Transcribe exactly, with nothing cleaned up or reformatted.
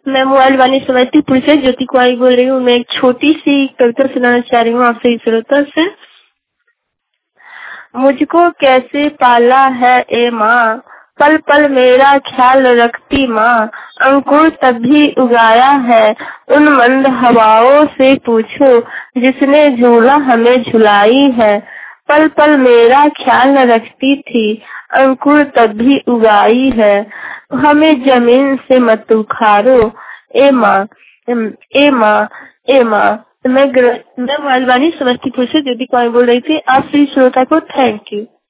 मैं मोबाइल वाली समस्तीपुर से ज्योति कुमारी बोल रही हूँ। मैं एक छोटी सी कविता सुनाना चाह रही हूँ आपसे श्रोता से। मुझको कैसे पाला है ए माँ, पल पल मेरा ख्याल रखती माँ, अंकुर तभी उगाया है उन मंद हवाओं से पूछो, जिसने झूला हमें झुलाई है। पल पल मेरा ख्याल रखती थी, अंकुर तभी उगाई है, हमें जमीन से मत उखाड़ो ए माँ, ए माँ, ए माँ। मैं मैं मालवानी समस्तीपुर से ज्योति कुमार बोल रही थी। आप सभी श्रोता को थैंक यू।